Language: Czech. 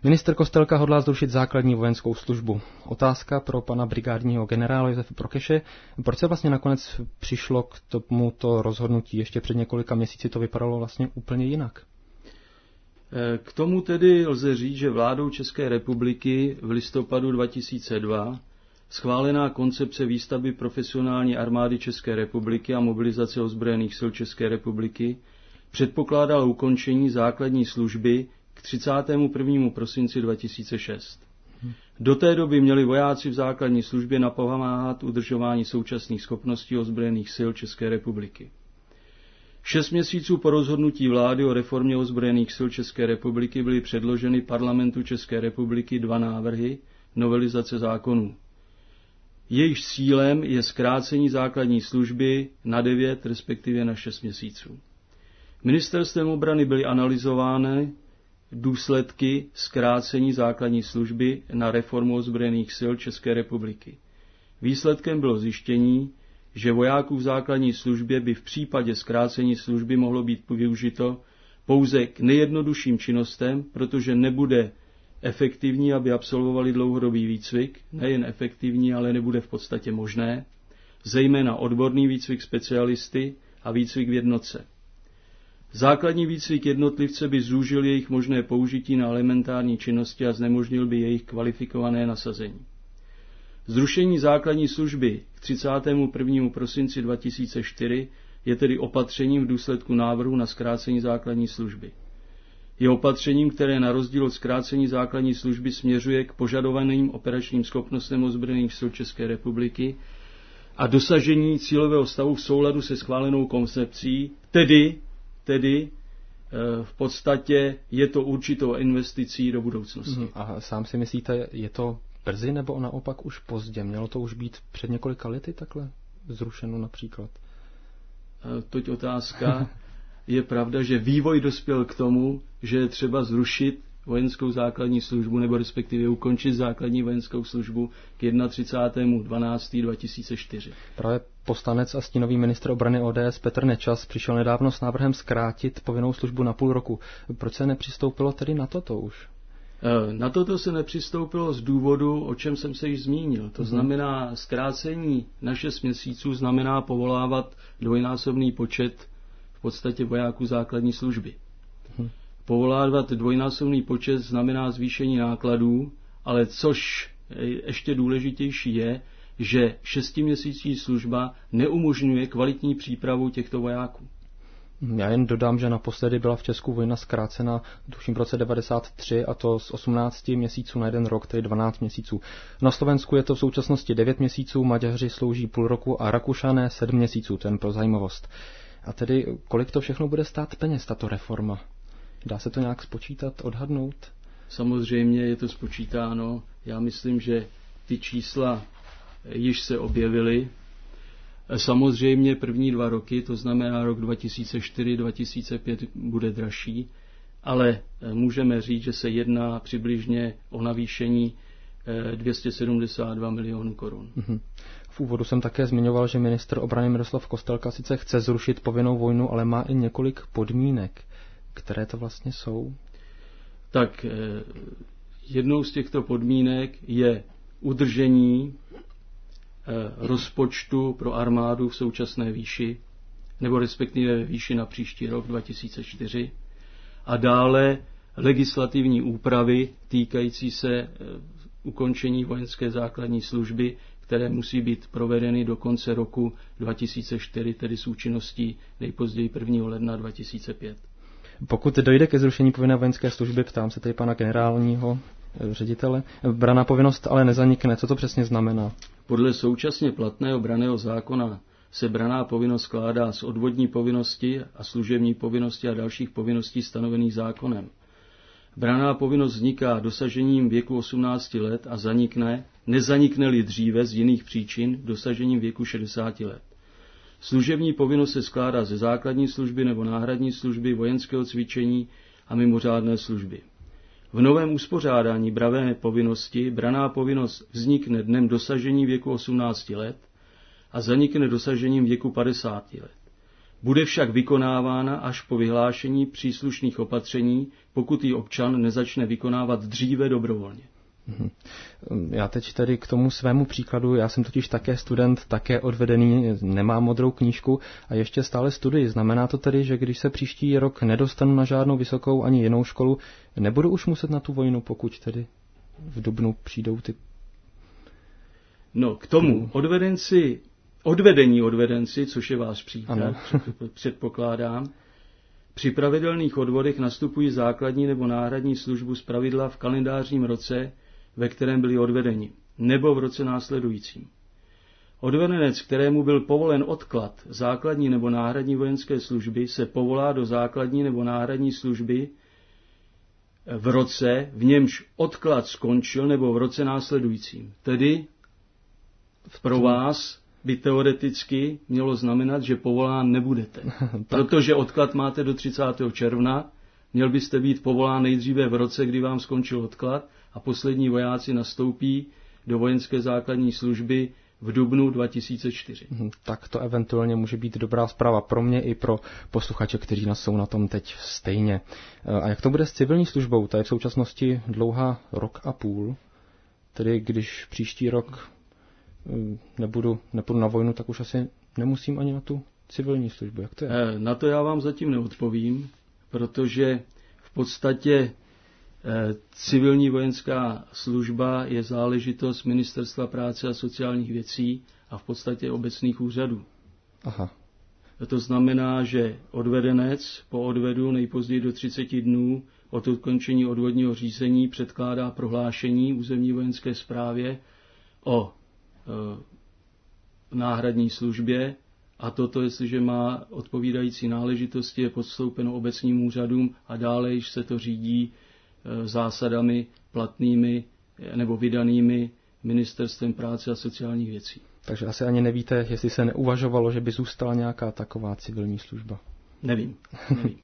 Ministr Kostelka hodlá zrušit základní vojenskou službu. Otázka pro pana brigádního generála Josefa Prokeše. Proč se vlastně nakonec přišlo k tomuto rozhodnutí? Ještě před několika měsíci to vypadalo vlastně úplně jinak. K tomu tedy lze říct, že vládou České republiky v listopadu 2002 schválená koncepce výstavby profesionální armády České republiky a mobilizace ozbrojených sil České republiky předpokládala ukončení základní služby k 31. prosinci 2006. Do té doby měli vojáci v základní službě napomáhat udržování současných schopností ozbrojených sil České republiky. 6 měsíců po rozhodnutí vlády o reformě ozbrojených sil České republiky byly předloženy parlamentu České republiky 2 návrhy novelizace zákonů. Jejich cílem je zkrácení základní služby na 9, respektive na 6 měsíců. Ministerstvem obrany byly analyzovány důsledky zkrácení základní služby na reformu ozbrojených sil České republiky. Výsledkem bylo zjištění, že vojáků v základní službě by v případě zkrácení služby mohlo být využito pouze k nejjednodušším činnostem, protože nebude efektivní, aby absolvovali dlouhodobý výcvik, nejen efektivní, ale nebude v podstatě možné, zejména odborný výcvik specialisty a výcvik v jednotce. Základní výcvik jednotlivce by zúžil jejich možné použití na elementární činnosti a znemožnil by jejich kvalifikované nasazení. Zrušení základní služby k 31. prosinci 2004 je tedy opatřením v důsledku návrhu na zkrácení základní služby. Je opatřením, které na rozdíl od zkrácení základní služby směřuje k požadovaným operačním schopnostem ozbrojených sil České republiky a dosažení cílového stavu v souladu se schválenou koncepcí, tedy v podstatě je to určitou investicí do budoucnosti. A sám si myslíte, je to brzy nebo naopak už pozdě? Mělo to už být před několika lety takhle zrušeno například? Toť otázka. Je pravda, že vývoj dospěl k tomu, že je třeba zrušit vojenskou základní službu nebo respektive ukončit základní vojenskou službu k 31.12.2004. Právě poslanec a stínový ministr obrany ODS Petr Nečas přišel nedávno s návrhem zkrátit povinnou službu na půl roku. Proč se nepřistoupilo tedy na toto už? Na toto se nepřistoupilo z důvodu, o čem jsem se již zmínil. To znamená, zkrácení na 6 měsíců znamená povolávat dvojnásobný počet v podstatě vojáků základní služby. Povolávat dvojnásobný počet znamená zvýšení nákladů, ale což ještě důležitější je, že 6měsíční služba neumožňuje kvalitní přípravu těchto vojáků. Já jen dodám, že naposledy byla v Česku vojna zkrácena, tuším v roce 1993, a to z 18 měsíců na 1 rok, tedy 12 měsíců. Na Slovensku je to v současnosti 9 měsíců, Maďaři slouží půl roku a Rakušané 7 měsíců, ten pro zajímavost. A tedy kolik to všechno bude stát peněz, tato reforma? Dá se to nějak spočítat, odhadnout? Samozřejmě je to spočítáno. Já myslím, že ty čísla již se objevily. Samozřejmě první 2 roky, to znamená rok 2004-2005, bude dražší, ale můžeme říct, že se jedná přibližně o navýšení 272 milionů korun. V úvodu jsem také zmiňoval, že ministr obrany Miroslav Kostelka sice chce zrušit povinnou vojnu, ale má i několik podmínek. Které to vlastně jsou? Tak jednou z těchto podmínek je udržení rozpočtu pro armádu v současné výši, nebo respektive výši na příští rok 2004, a dále legislativní úpravy týkající se ukončení vojenské základní služby, které musí být provedeny do konce roku 2004, tedy s účinností nejpozději 1. ledna 2005. Pokud dojde ke zrušení povinné vojenské služby, ptám se tedy pana generálního ředitele, branná povinnost ale nezanikne. Co to přesně znamená? Podle současně platného branného zákona se branná povinnost skládá z odvodní povinnosti a služební povinnosti a dalších povinností stanovených zákonem. Branná povinnost vzniká dosažením věku 18 let a nezanikne-li dříve z jiných příčin dosažením věku 60 let. Služební povinnost se skládá ze základní služby nebo náhradní služby, vojenského cvičení a mimořádné služby. V novém uspořádání branné povinnosti branná povinnost vznikne dnem dosažení věku 18 let a zanikne dosažením věku 50 let. Bude však vykonávána až po vyhlášení příslušných opatření, pokud ji občan nezačne vykonávat dříve dobrovolně. Já teď tedy k tomu svému příkladu, já jsem totiž také student, také odvedený, nemám modrou knížku a ještě stále studuji. Znamená to tedy, že když se příští rok nedostanu na žádnou vysokou ani jinou školu, nebudu už muset na tu vojnu, pokud tedy v dubnu přijdou ty... No, k tomu odvedení odvedenci, což je váš příklad, předpokládám, při pravidelných odvodech nastupují základní nebo náhradní službu zpravidla v kalendářním roce, ve kterém byli odvedeni, nebo v roce následujícím. Odvedenec, kterému byl povolen odklad základní nebo náhradní vojenské služby, se povolá do základní nebo náhradní služby v roce, v němž odklad skončil, nebo v roce následujícím. Tedy pro vás by teoreticky mělo znamenat, že povolán nebudete. Protože odklad máte do 30. června, měl byste být povolán nejdříve v roce, kdy vám skončil odklad a poslední vojáci nastoupí do vojenské základní služby v dubnu 2004. Tak to eventuálně může být dobrá zpráva pro mě i pro posluchače, kteří jsou na tom teď stejně. A jak to bude s civilní službou? Ta je v současnosti dlouhá rok a půl. Tedy když příští rok nepůjdu na vojnu, tak už asi nemusím ani na tu civilní službu. Jak to je? Na to já vám zatím neodpovím, protože v podstatě civilní vojenská služba je záležitost Ministerstva práce a sociálních věcí a v podstatě obecných úřadů. Aha. To znamená, že odvedenec po odvedu nejpozději do 30 dnů od ukončení odvodního řízení předkládá prohlášení územní vojenské správě o náhradní službě a toto, jestliže má odpovídající náležitosti, je podstoupeno obecním úřadům a dále již se to řídí zásadami platnými nebo vydanými Ministerstvem práce a sociálních věcí. Takže asi ani nevíte, jestli se neuvažovalo, že by zůstala nějaká taková civilní služba. Nevím.